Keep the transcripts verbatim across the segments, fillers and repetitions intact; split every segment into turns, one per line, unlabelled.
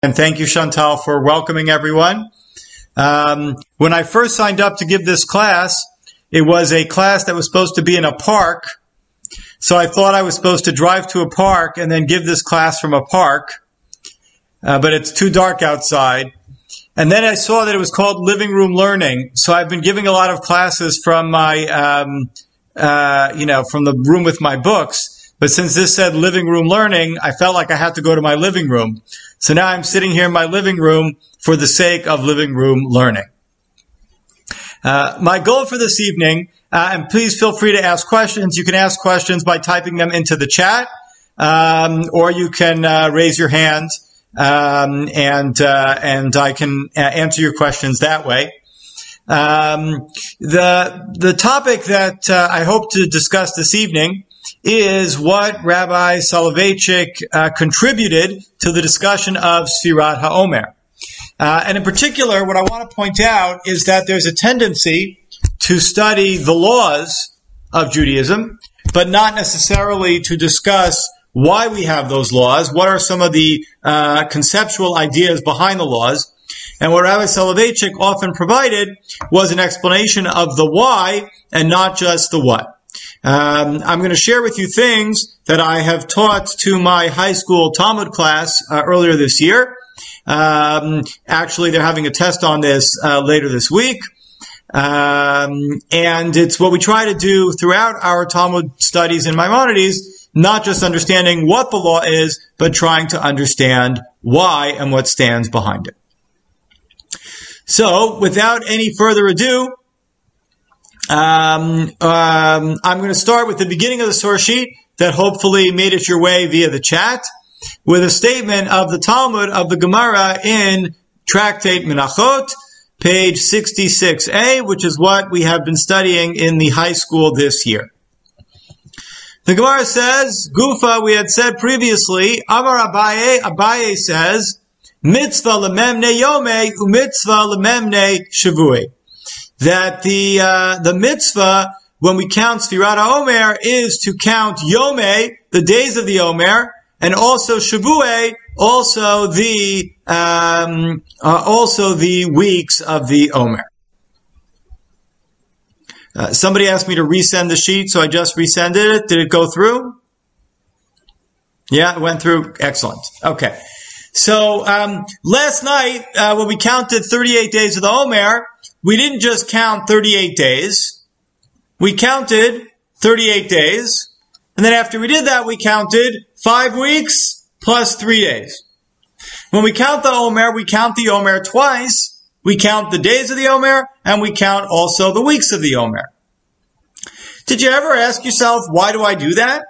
And thank you, Chantal, for welcoming everyone. Um, when I first signed up to give this class, it was a class that was supposed to be in a park. So I thought I was supposed to drive to a park and then give this class from a park. Uh, but it's too dark outside. And then I saw that it was called Living Room Learning. So I've been giving a lot of classes from my, um, uh, you know, from the room with my books. But since this said Living Room Learning, I felt like I had to go to my living room. So now I'm sitting here in my living room for the sake of living room learning. Uh, my goal for this evening, uh, and please feel free to ask questions. You can ask questions by typing them into the chat, um, or you can uh, raise your hand, um, and uh, and I can uh, answer your questions that way. Um, the the topic that uh, I hope to discuss this evening is what Rabbi Soloveitchik uh, contributed to the discussion of Sfirat HaOmer. Uh, and in particular, what I want to point out is that there's a tendency to study the laws of Judaism, but not necessarily to discuss why we have those laws, what are some of the uh, conceptual ideas behind the laws. And what Rabbi Soloveitchik often provided was an explanation of the why and not just the what. Um, I'm going to share with you things that I have taught to my high school Talmud class uh, earlier this year. Um, actually, they're having a test on this uh, later this week. Um, and it's what we try to do throughout our Talmud studies in Maimonides, not just understanding what the law is, but trying to understand why and what stands behind it. So, without any further ado, Um, um, I'm going to start with the beginning of the source sheet that hopefully made it your way via the chat, with a statement of the Talmud of the Gemara in Tractate Menachot, page sixty-six A, which is what we have been studying in the high school this year. The Gemara says, Gufa, we had said previously, Amar Abaye, Abaye says, Mitzvah lememne yome, umitzvah lememne shavui. That the uh, the mitzvah, when we count Sfirat HaOmer, is to count Yomei, the days of the Omer, and also Shavuot, also the um, uh, also the weeks of the Omer. Uh, somebody asked me to resend the sheet, so I just resended it. Did it go through? Yeah, it went through. Excellent. Okay. So um, last night, uh, when we counted thirty-eight days of the Omer, we didn't just count thirty-eight days. We counted thirty-eight days. And then after we did that, we counted five weeks plus three days. When we count the Omer, we count the Omer twice. We count the days of the Omer, and we count also the weeks of the Omer. Did you ever ask yourself, why do I do that?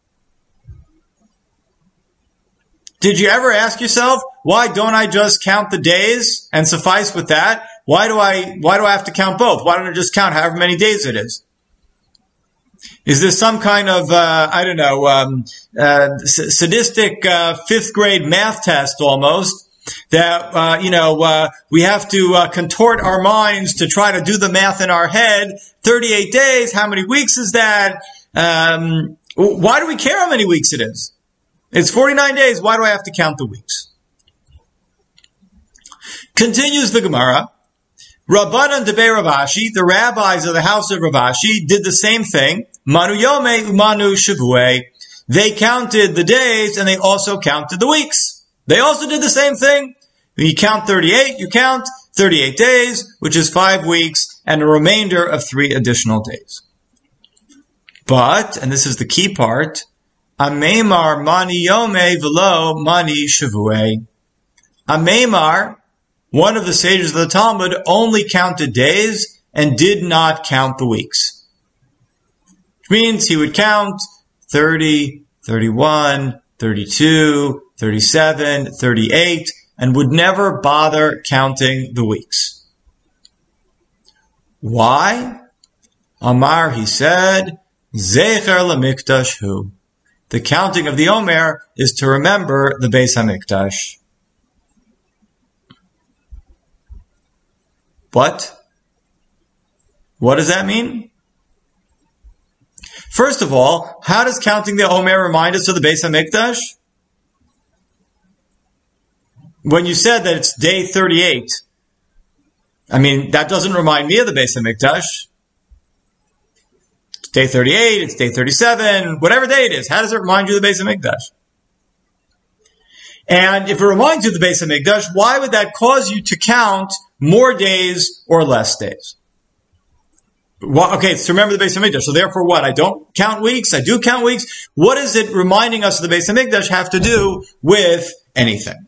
Did you ever ask yourself, why don't I just count the days and suffice with that? Why do I, why do I have to count both? Why don't I just count however many days it is? Is there some kind of, uh, I don't know, um, uh, sadistic, uh, fifth grade math test almost that, uh, you know, uh, we have to, uh, contort our minds to try to do the math in our head? thirty-eight days, how many weeks is that? Um, why do we care how many weeks it is? It's forty-nine days. Why do I have to count the weeks? Continues the Gemara. Rabbanan debei Rav Ashi, the rabbis of the house of Rav Ashi, did the same thing. Manu yome umanu shavuot. They counted the days and they also counted the weeks. They also did the same thing. When you count thirty-eight, you count thirty-eight days, which is five weeks, and a remainder of three additional days. But, and this is the key part, Ameimar mani yome velo mani shavuot. Ameimar, one of the sages of the Talmud, only counted days and did not count the weeks. Which means he would count thirty, thirty-one, thirty-two, thirty-seven, thirty-eight, and would never bother counting the weeks. Why? Amar, he said, Zecher lemikdash hu. The counting of the Omer is to remember the Beis HaMikdash. What? What does that mean? First of all, how does counting the Omer remind us of the Beis HaMikdash? when you said that it's day thirty-eight, I mean, that doesn't remind me of the Beis HaMikdash. It's day thirty-eight, it's day thirty-seven, whatever day it is. How does it remind you of the Beis HaMikdash? And if it reminds you of the Beis HaMikdash, why would that cause you to count more days or less days? Well, okay, it's to remember the Beis HaMikdash. So therefore what? I don't count weeks, I do count weeks. What does it reminding us of the Beis HaMikdash have to do with anything?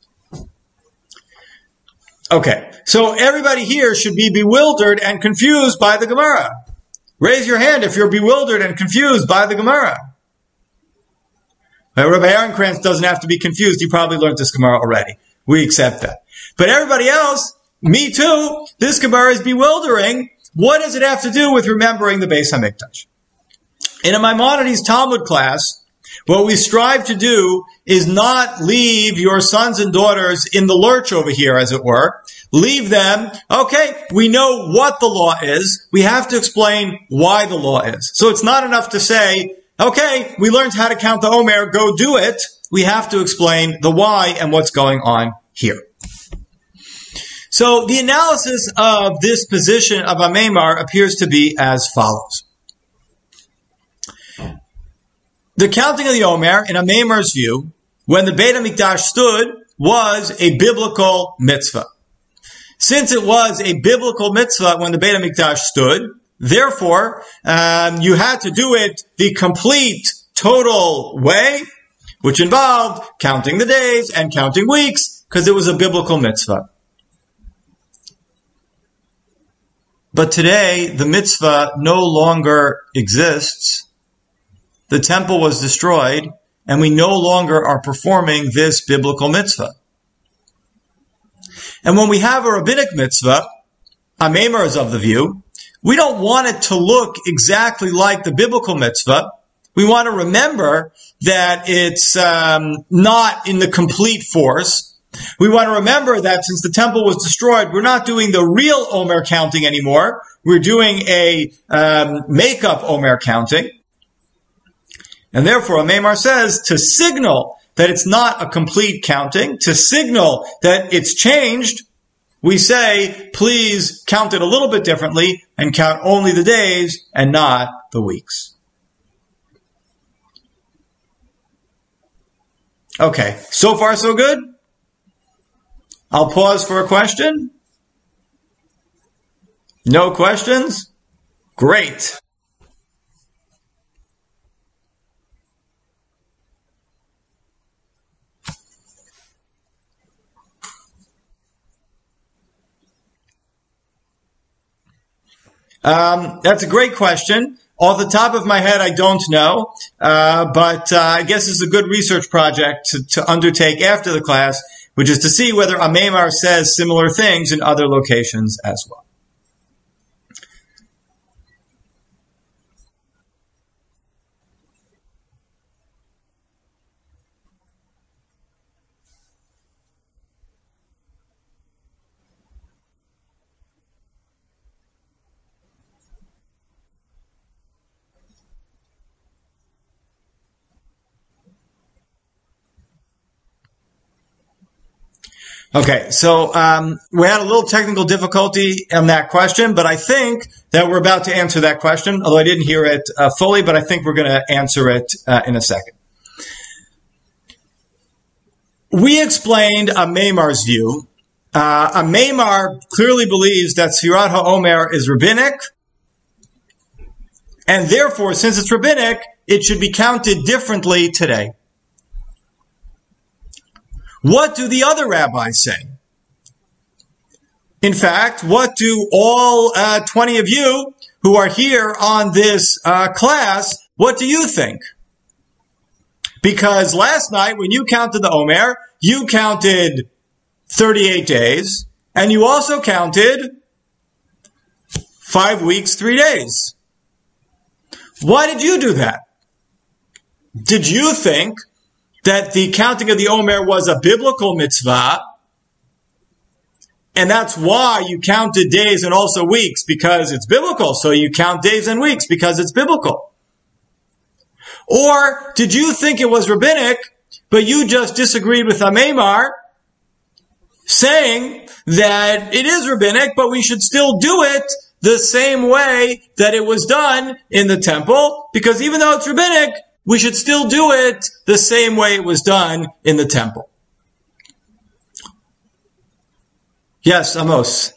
Okay, so everybody here should be bewildered and confused by the Gemara. Raise your hand if you're bewildered and confused by the Gemara. Now, Rabbi Aaron Krantz doesn't have to be confused. He probably learned this Gemara already. We accept that. But everybody else, me too, this Gemara is bewildering. What does it have to do with remembering the Beis HaMikdash? In a Maimonides Talmud class, what we strive to do is not leave your sons and daughters in the lurch over here, as it were. Leave them, okay, we know what the law is. We have to explain why the law is. So it's not enough to say, okay, we learned how to count the Omer, go do it. We have to explain the why and what's going on here. So the analysis of this position of Amemar appears to be as follows. The counting of the Omer, in Amemar's view, when the Beit HaMikdash stood, was a biblical mitzvah. Since it was a biblical mitzvah when the Beit HaMikdash stood, therefore, um, you had to do it the complete, total way, which involved counting the days and counting weeks, because it was a biblical mitzvah. But today, the mitzvah no longer exists. The temple was destroyed, and we no longer are performing this biblical mitzvah. And when we have a rabbinic mitzvah, Amemar is of the view, we don't want it to look exactly like the biblical mitzvah. We want to remember that it's um, not in the complete force. We want to remember that since the temple was destroyed, we're not doing the real Omer counting anymore. We're doing a um, make-up Omer counting. And therefore, Amemar says, to signal that it's not a complete counting, to signal that it's changed, we say, please count it a little bit differently and count only the days and not the weeks. Okay, so far so good? I'll pause for a question. No questions? Great. Um, that's a great question. Off the top of my head, I don't know, uh, but uh, I guess it's a good research project to, to undertake after the class, which is to see whether Amemar says similar things in other locations as well. Okay, so um, we had a little technical difficulty on that question, but I think that we're about to answer that question, although I didn't hear it uh, fully, but I think we're going to answer it uh, in a second. We explained Amemar's view. Uh, Amemar clearly believes that Sfirat HaOmer is rabbinic, and therefore, since it's rabbinic, it should be counted differently today. What do the other rabbis say? In fact, what do all uh, twenty of you who are here on this uh, class, what do you think? Because last night when you counted the Omer, you counted thirty-eight days, and you also counted five weeks, three days. Why did you do that? Did you think that the counting of the Omer was a biblical mitzvah, and that's why you counted days and also weeks, because it's biblical, so you count days and weeks because it's biblical? Or did you think it was rabbinic, but you just disagreed with Amemar, saying that it is rabbinic, but we should still do it the same way that it was done in the temple, because even though it's rabbinic, we should still do it the same way it was done in the temple. Yes, Amos.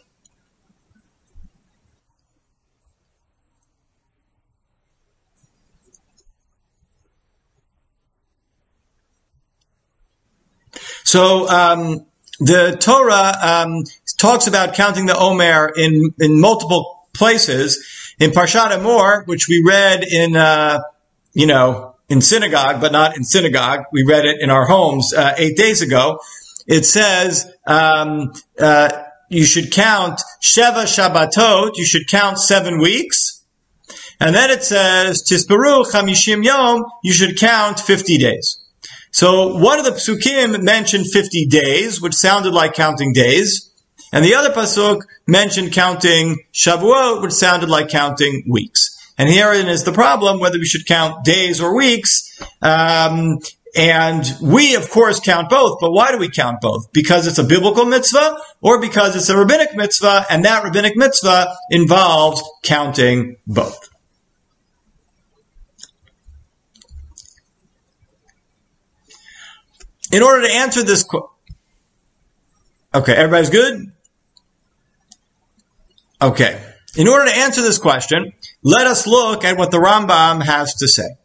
So um, the Torah um, talks about counting the Omer in, in multiple places. In Parshat Emor, which we read in, uh, you know, in synagogue, but not in synagogue. We read it in our homes uh, eight days ago. It says um, uh, you should count Sheva Shabbatot. You should count seven weeks. And then it says Tisperu Chamishim Yom. You should count fifty days. So one of the psukim mentioned fifty days, which sounded like counting days. And the other pasuk mentioned counting Shavuot, which sounded like counting weeks. And herein is the problem, whether we should count days or weeks. Um, and we, of course, count both. But why do we count both? Because it's a biblical mitzvah or because it's a rabbinic mitzvah, and that rabbinic mitzvah involves counting both. In order to answer this question, okay, everybody's good? Okay. In order to answer this question, let us look at what the Rambam has to say.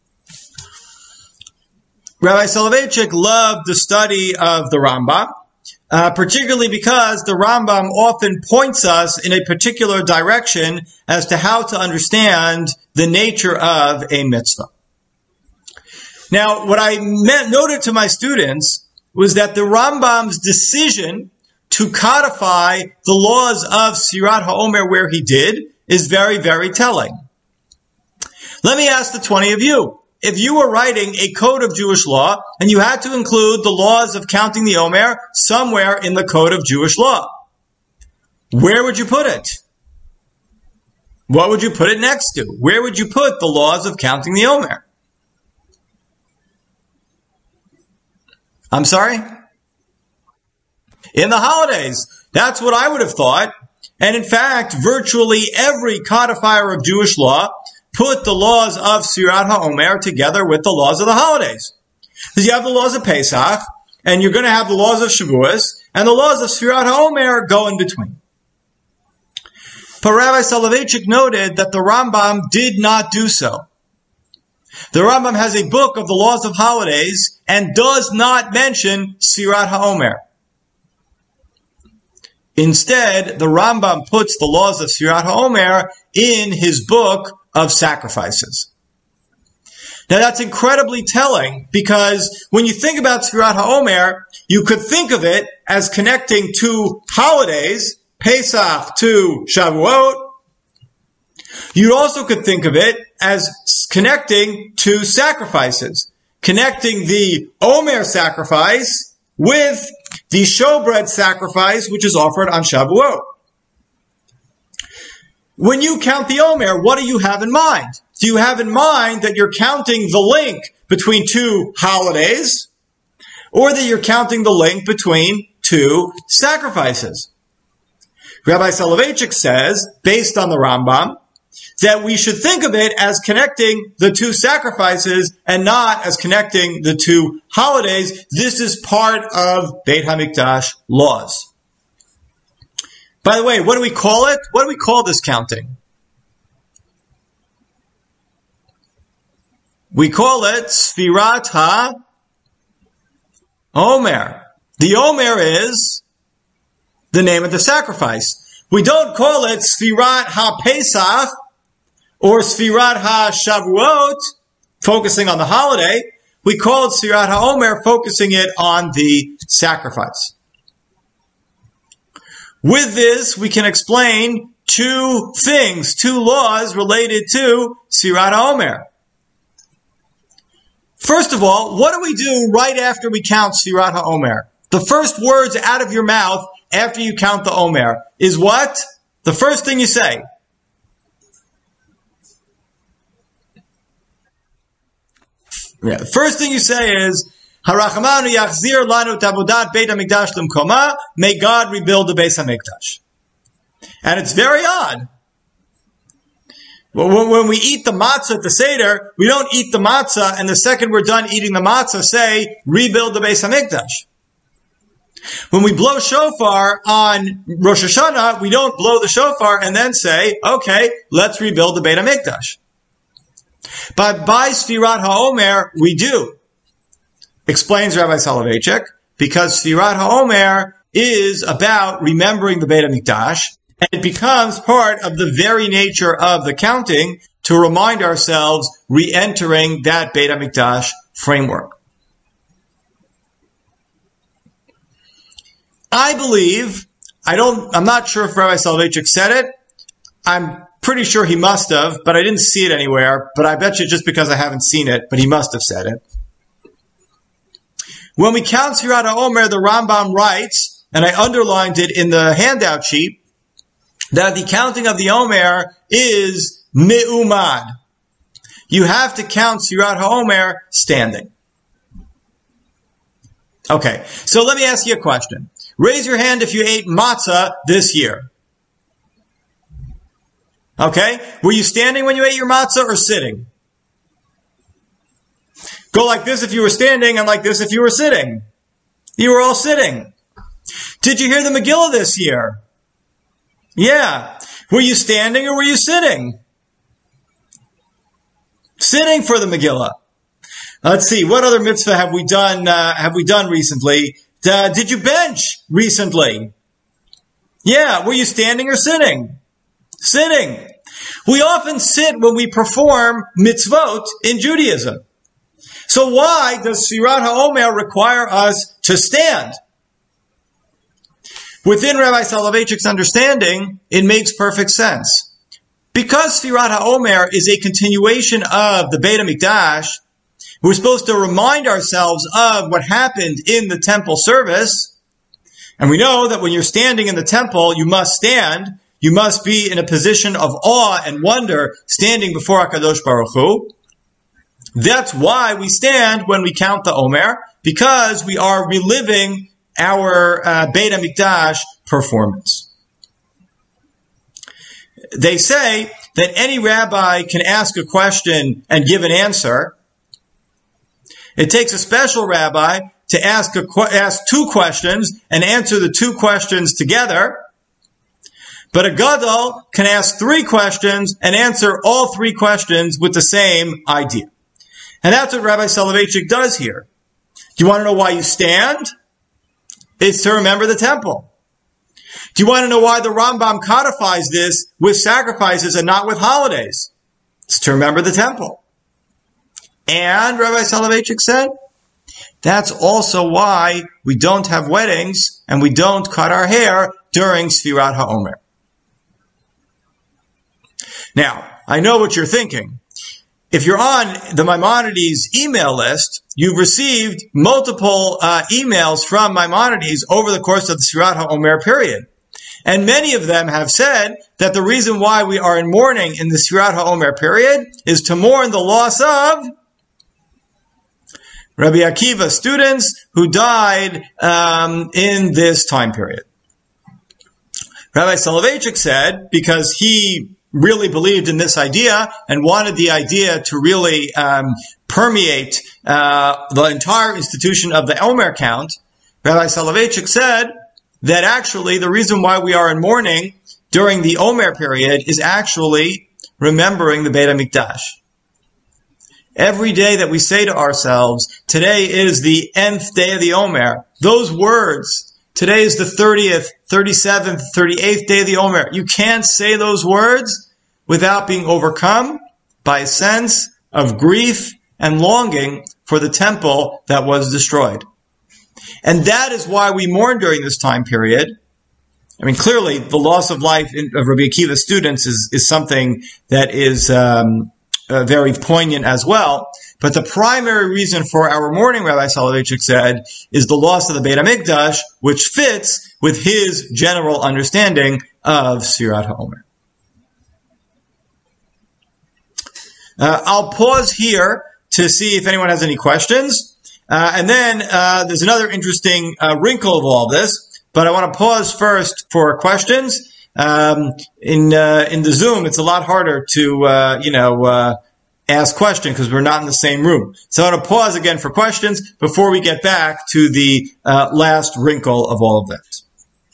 Rabbi Soloveitchik loved the study of the Rambam, uh, particularly because the Rambam often points us in a particular direction as to how to understand the nature of a mitzvah. Now, what I meant, noted to my students was that the Rambam's decision to codify the laws of Sirat HaOmer where he did is very, very telling. Let me ask the twenty of you. If you were writing a code of Jewish law and you had to include the laws of counting the Omer somewhere in the code of Jewish law, where would you put it? What would you put it next to? Where would you put the laws of counting the Omer? I'm sorry? In the holidays. That's what I would have thought. And in fact, virtually every codifier of Jewish law put the laws of Sirat HaOmer together with the laws of the holidays. Because you have the laws of Pesach, and you're going to have the laws of Shavuos, and the laws of Sirat HaOmer go in between. But Rabbi Soloveitchik noted that the Rambam did not do so. The Rambam has a book of the laws of holidays and does not mention Sirat HaOmer. Instead, the Rambam puts the laws of Sirat HaOmer in his book of sacrifices. Now that's incredibly telling because when you think about Sirat HaOmer, you could think of it as connecting two holidays, Pesach to Shavuot. You also could think of it as connecting two sacrifices, connecting the Omer sacrifice with the showbread sacrifice, which is offered on Shavuot. When you count the Omer, what do you have in mind? Do you have in mind that you're counting the link between two holidays, or that you're counting the link between two sacrifices? Rabbi Soloveitchik says, based on the Rambam, that we should think of it as connecting the two sacrifices and not as connecting the two holidays. This is part of Beit HaMikdash laws. By the way, what do we call it? What do we call this counting? We call it Sfirat HaOmer. The Omer is the name of the sacrifice. We don't call it Sfirat HaPesach or Sfirat HaShavuot, focusing on the holiday. We call it Sfirat HaOmer, focusing it on the sacrifice. With this, we can explain two things, two laws related to Sfirat HaOmer. First of all, what do we do right after we count Sfirat HaOmer? The first words out of your mouth after you count the Omer is what? The first thing you say. Yeah, the first thing you say is, Harachamanu yachzir lanu tabudat Beit HaMikdash limkoma. May God rebuild the Beis HaMikdash. And it's very odd. When we eat the matzah at the Seder, we don't eat the matzah, and the second we're done eating the matzah, say, rebuild the Beis HaMikdash. When we blow shofar on Rosh Hashanah, we don't blow the shofar and then say, okay, let's rebuild the Beit HaMikdash. But by Sfirat HaOmer, we do. Explains Rabbi Soloveitchik, because Sfirat HaOmer is about remembering the Beit HaMikdash, and it becomes part of the very nature of the counting to remind ourselves re-entering that Beit HaMikdash framework. I believe, I don't, I'm not sure if Rabbi Soloveitchik said it. I'm pretty sure he must have, but I didn't see it anywhere. But I bet you just because I haven't seen it, but he must have said it. When we count Sfirat HaOmer, the Rambam writes, and I underlined it in the handout sheet, that the counting of the Omer is me'umad. You have to count Sfirat HaOmer standing. Okay, so let me ask you a question. Raise your hand if you ate matzah this year. Okay, were you standing when you ate your matzah or sitting? Go like this if you were standing and like this if you were sitting. You were all sitting. Did you hear the Megillah this year? Yeah. Were you standing or were you sitting? Sitting for the Megillah. Let's see. What other mitzvah have we done? Uh, have we done recently? Uh, did you bench recently? Yeah. Were you standing or sitting? Sitting. We often sit when we perform mitzvot in Judaism. So why does Sfirat HaOmer require us to stand? Within Rabbi Soloveitchik's understanding, it makes perfect sense. Because Sfirat HaOmer is a continuation of the Beit HaMikdash, we're supposed to remind ourselves of what happened in the temple service. And we know that when you're standing in the temple, you must stand. You must be in a position of awe and wonder standing before HaKadosh Baruch Hu. That's why we stand when we count the Omer, because we are reliving our uh, Beit HaMikdash performance. They say that any rabbi can ask a question and give an answer. It takes a special rabbi to ask a, ask two questions and answer the two questions together. But a gadol can ask three questions and answer all three questions with the same idea. And that's what Rabbi Soloveitchik does here. Do you want to know why you stand? It's to remember the temple. Do you want to know why the Rambam codifies this with sacrifices and not with holidays? It's to remember the temple. And Rabbi Soloveitchik said, that's also why we don't have weddings and we don't cut our hair during Sfirat HaOmer. Now, I know what you're thinking. If you're on the Maimonides email list, you've received multiple uh, emails from Maimonides over the course of the Sfirat HaOmer period. And many of them have said that the reason why we are in mourning in the Sfirat HaOmer period is to mourn the loss of Rabbi Akiva students who died um, in this time period. Rabbi Soloveitchik said, because he really believed in this idea and wanted the idea to really um, permeate uh, the entire institution of the Omer count, Rabbi Soloveitchik said that actually the reason why we are in mourning during the Omer period is actually remembering the Beit HaMikdash. Every day that we say to ourselves, today is the nth day of the Omer, those words, today is the thirtieth, thirty-seventh, thirty-eighth day of the Omer. You can't say those words without being overcome by a sense of grief and longing for the temple that was destroyed. And that is why we mourn during this time period. I mean, clearly, the loss of life in, of Rabbi Akiva's students is, is something that is um, uh, very poignant as well. But the primary reason for our mourning, Rabbi Soloveitchik said, is the loss of the Beit HaMikdash, which fits with his general understanding of Sfirat HaOmer. Uh, I'll pause here to see if anyone has any questions. Uh, and then uh, there's another interesting uh, wrinkle of all this, but I want to pause first for questions. Um, in uh, in the Zoom, it's a lot harder to uh, you know uh, ask questions because we're not in the same room. So I want to pause again for questions before we get back to the uh, last wrinkle of all of this.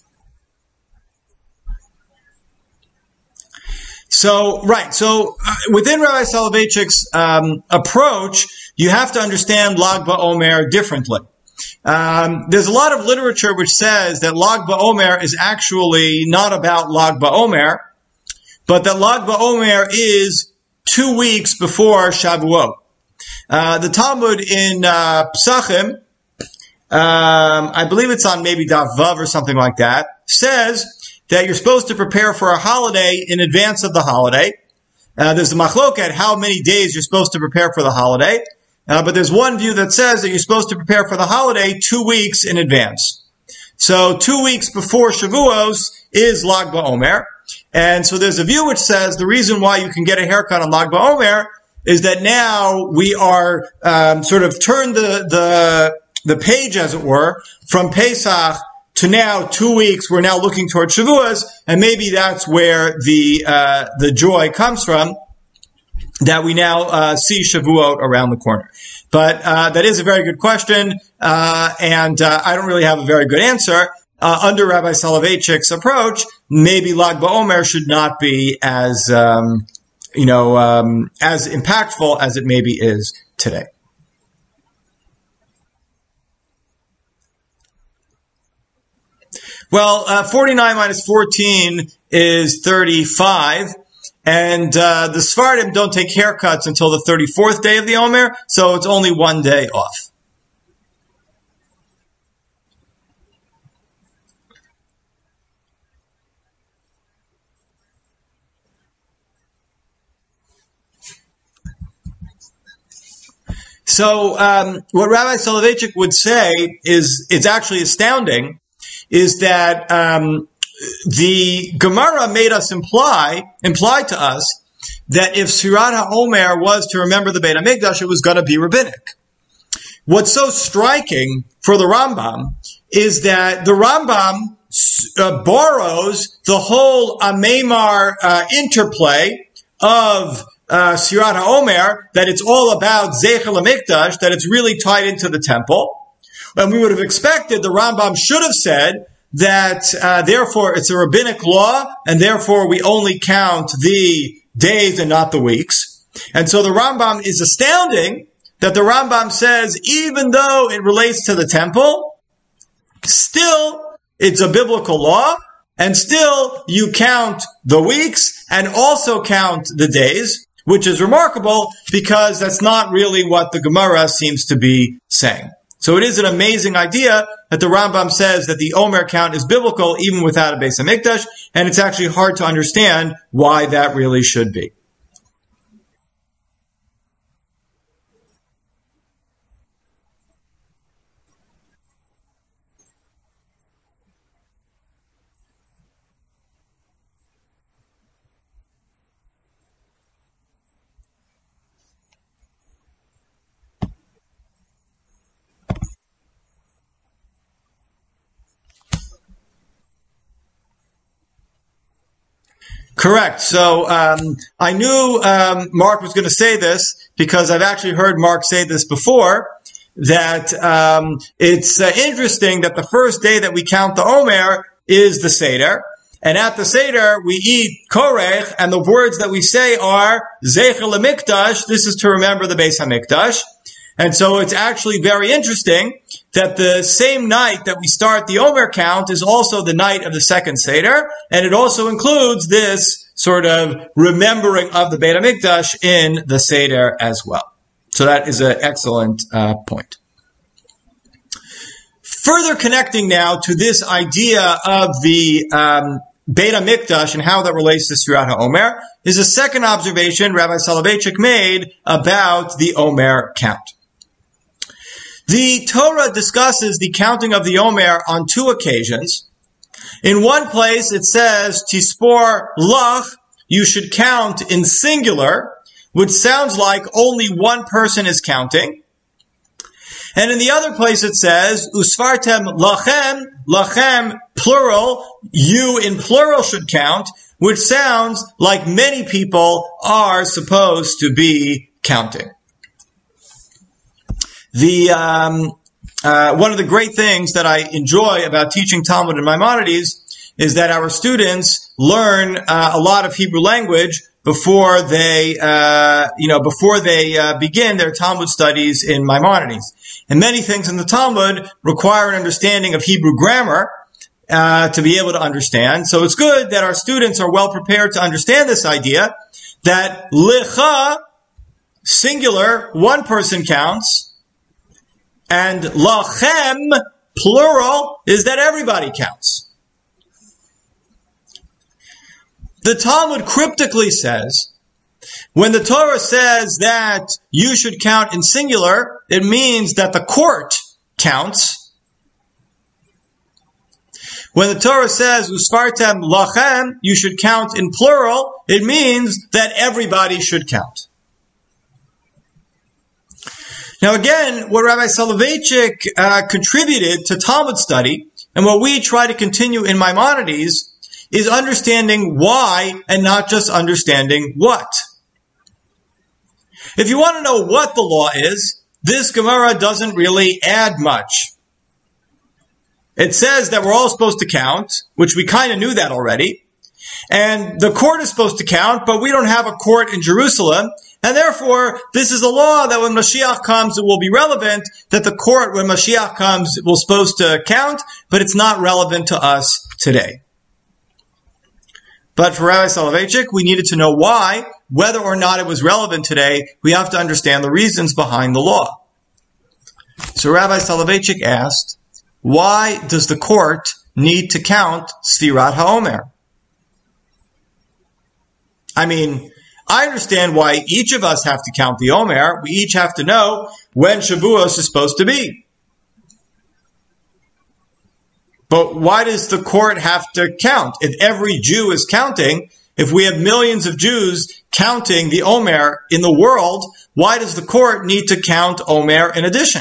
So, right. So, uh, within Rabbi Soloveitchik's um, approach, you have to understand Lag BaOmer differently. Um, there's a lot of literature which says that Lag BaOmer is actually not about Lag BaOmer, but that Lag BaOmer is two weeks before Shavuot. Uh, the Talmud in uh, Psachim, um, I believe it's on maybe Daf Vav or something like that, says that you're supposed to prepare for a holiday in advance of the holiday. Uh, there's the machloket, how many days you're supposed to prepare for the holiday. Uh, but there's one view that says that you're supposed to prepare for the holiday two weeks in advance. So two weeks before Shavuos is Lag BaOmer. And so there's a view which says the reason why you can get a haircut on Lag BaOmer is that now we are um, sort of turned the, the, the page, as it were, from Pesach to now two weeks, we're now looking toward Shavuos, and maybe that's where the uh, the joy comes from, that we now uh, see Shavuot around the corner. But uh, that is a very good question, uh, and uh, I don't really have a very good answer. Uh, under Rabbi Soloveitchik's approach, maybe Lag BaOmer should not be as um, you know um, as impactful as it maybe is today. Well, uh, forty-nine minus fourteen is thirty-five, and uh, the Sephardim don't take haircuts until the thirty-fourth day of the Omer, so it's only one day off. So um, what Rabbi Soloveitchik would say is, it's actually astounding, is that um, the Gemara made us imply, imply to us, that if Sfirat HaOmer was to remember the Beit HaMikdash, it was going to be rabbinic. What's so striking for the Rambam is that the Rambam uh, borrows the whole Ameimar uh, interplay of uh, Sfirat HaOmer, that it's all about Zeichel HaMikdash, that it's really tied into the temple. And we would have expected the Rambam should have said that, uh, therefore, it's a rabbinic law, and therefore we only count the days and not the weeks. And so the Rambam is astounding that the Rambam says, even though it relates to the temple, still it's a biblical law, and still you count the weeks and also count the days, which is remarkable because that's not really what the Gemara seems to be saying. So it is an amazing idea that the Rambam says that the Omer count is biblical even without a Beis HaMikdash, and it's actually hard to understand why that really should be. Correct. So um, I knew um, Mark was going to say this because I've actually heard Mark say this before, that um, it's uh, interesting that the first day that we count the Omer is the Seder. And at the Seder, we eat Korech, and the words that we say are Zeichel HaMikdash. This is to remember the Beis HaMikdash. And so it's actually very interesting that the same night that we start the Omer count is also the night of the second Seder, and it also includes this sort of remembering of the Beit HaMikdash in the Seder as well. So that is an excellent uh, point. Further connecting now to this idea of the um, Beit HaMikdash and how that relates to Sfirat HaOmer is a second observation Rabbi Soloveitchik made about the Omer count. The Torah discusses the counting of the Omer on two occasions. In one place it says, Tispor lach, you should count in singular, which sounds like only one person is counting. And in the other place it says, Usfartem lachem, lachem, plural, you in plural should count, which sounds like many people are supposed to be counting. The um, uh, one of the great things that I enjoy about teaching Talmud and Maimonides is that our students learn uh, a lot of Hebrew language before they, uh, you know, before they uh, begin their Talmud studies in Maimonides. And many things in the Talmud require an understanding of Hebrew grammar uh, to be able to understand. So it's good that our students are well prepared to understand this idea that licha, singular, one person counts, and lachem, plural, is that everybody counts. The Talmud cryptically says, when the Torah says that you should count in singular, it means that the court counts. When the Torah says, Usfartem lachem, you should count in plural, it means that everybody should count. Now again, what Rabbi Soloveitchik uh, contributed to Talmud study, and what we try to continue in Maimonides, is understanding why and not just understanding what. If you want to know what the law is, this Gemara doesn't really add much. It says that we're all supposed to count, which we kind of knew that already. And the court is supposed to count, but we don't have a court in Jerusalem. And therefore, this is a law that when Mashiach comes, it will be relevant, that the court, when Mashiach comes, will supposed to count, but it's not relevant to us today. But for Rabbi Soloveitchik, we needed to know why. Whether or not it was relevant today, we have to understand the reasons behind the law. So Rabbi Soloveitchik asked, why does the court need to count Sfirat HaOmer? I mean, I understand why each of us have to count the Omer. We each have to know when Shavuos is supposed to be. But why does the court have to count? If every Jew is counting, if we have millions of Jews counting the Omer in the world, why does the court need to count Omer in addition?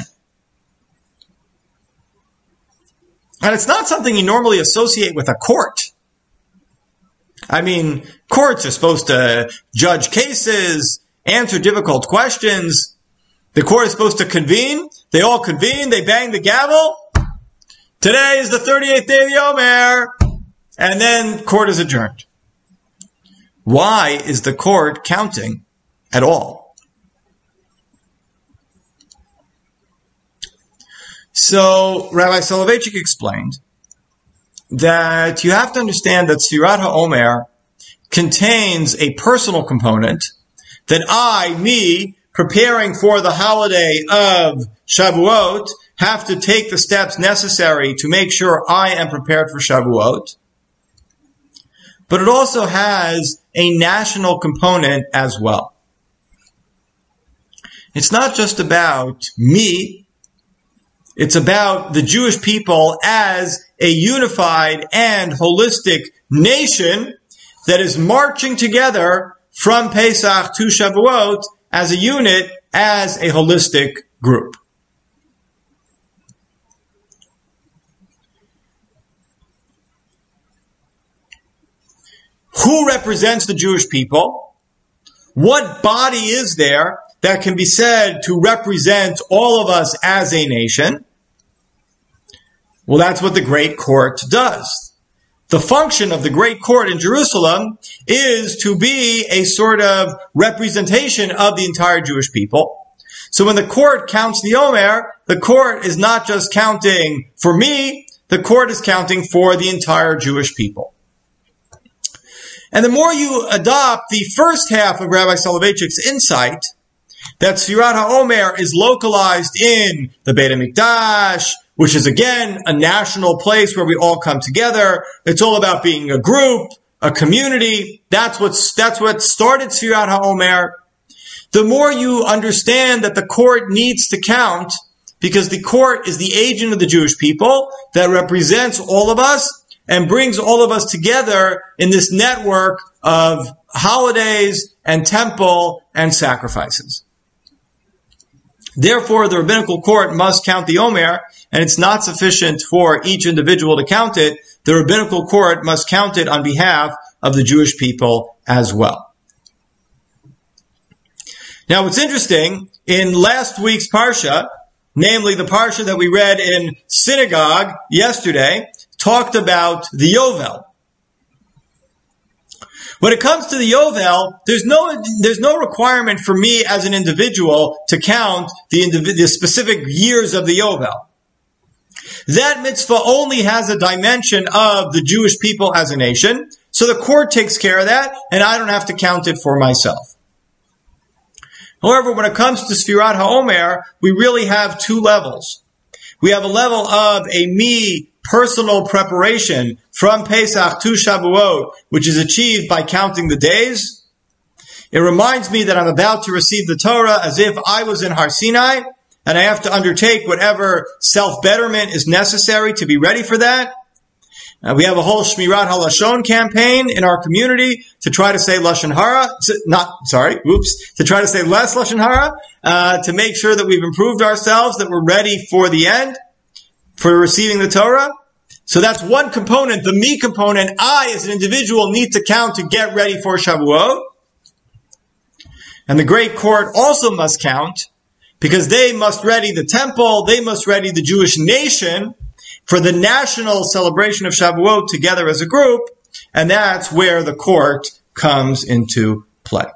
And it's not something you normally associate with a court. I mean, courts are supposed to judge cases, answer difficult questions. The court is supposed to convene. They all convene. They bang the gavel. Today is the thirty-eighth day of the Omer. And then court is adjourned. Why is the court counting at all? So Rabbi Soloveitchik explained that you have to understand that Sfirat HaOmer contains a personal component, that I, me, preparing for the holiday of Shavuot, have to take the steps necessary to make sure I am prepared for Shavuot. But it also has a national component as well. It's not just about me. It's about the Jewish people as a unified and holistic nation that is marching together from Pesach to Shavuot as a unit, as a holistic group. Who represents the Jewish people? What body is there that can be said to represent all of us as a nation? Well, that's what the Great Court does. The function of the Great Court in Jerusalem is to be a sort of representation of the entire Jewish people. So when the court counts the Omer, the court is not just counting for me, the court is counting for the entire Jewish people. And the more you adopt the first half of Rabbi Soloveitchik's insight, that Sfirat HaOmer is localized in the Beit HaMikdash, which is again a national place where we all come together. It's all about being a group, a community. That's what's, that's what started Sfirat HaOmer. The more you understand that the court needs to count, because the court is the agent of the Jewish people that represents all of us and brings all of us together in this network of holidays and temple and sacrifices. Therefore, the rabbinical court must count the Omer, and it's not sufficient for each individual to count it. The rabbinical court must count it on behalf of the Jewish people as well. Now, what's interesting, in last week's Parsha, namely the Parsha that we read in synagogue yesterday, talked about the Yovel. When it comes to the Yovel, there's no there's no requirement for me as an individual to count the, indiv- the specific years of the Yovel. That mitzvah only has a dimension of the Jewish people as a nation, so the court takes care of that, and I don't have to count it for myself. However, when it comes to Sfirat HaOmer, we really have two levels. We have a level of a me personal preparation from Pesach to Shavuot, which is achieved by counting the days. It reminds me that I'm about to receive the Torah as if I was in Har Sinai, and I have to undertake whatever self-betterment is necessary to be ready for that. Uh, we have a whole Shmirat HaLashon campaign in our community to try to say Lashon Hara, not, sorry, oops, to try to say less Lashon Hara, uh, to make sure that we've improved ourselves, that we're ready for the end, for receiving the Torah. So that's one component, the me component. I, as an individual, need to count to get ready for Shavuot. And the great court also must count, because they must ready the temple, they must ready the Jewish nation for the national celebration of Shavuot together as a group, and that's where the court comes into play.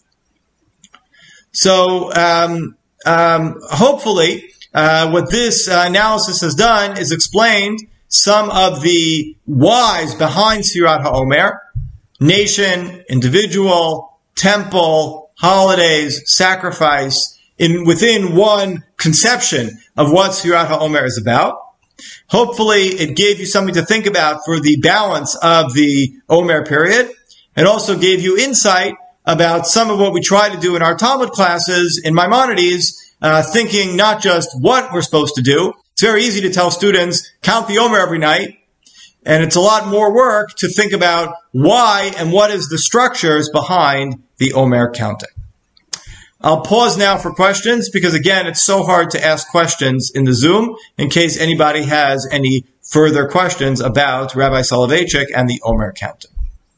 So, um, um, hopefully, uh, what this uh, analysis has done is explained some of the whys behind Sfirat HaOmer: nation, individual, temple, holidays, sacrifice, in within one conception of what Sfirat HaOmer is about. Hopefully, it gave you something to think about for the balance of the Omer period. It also gave you insight about some of what we try to do in our Talmud classes in Maimonides, uh, thinking not just what we're supposed to do. It's very easy to tell students, count the Omer every night, and it's a lot more work to think about why and what is the structures behind the Omer counting. I'll pause now for questions because, again, it's so hard to ask questions in the Zoom in case anybody has any further questions about Rabbi Soloveitchik and the Omer counting.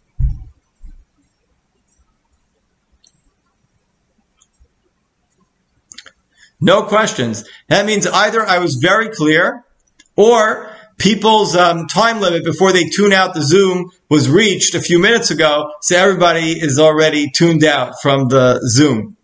No questions. That means either I was very clear or people's um, time limit before they tune out the Zoom was reached a few minutes ago, so everybody is already tuned out from the Zoom.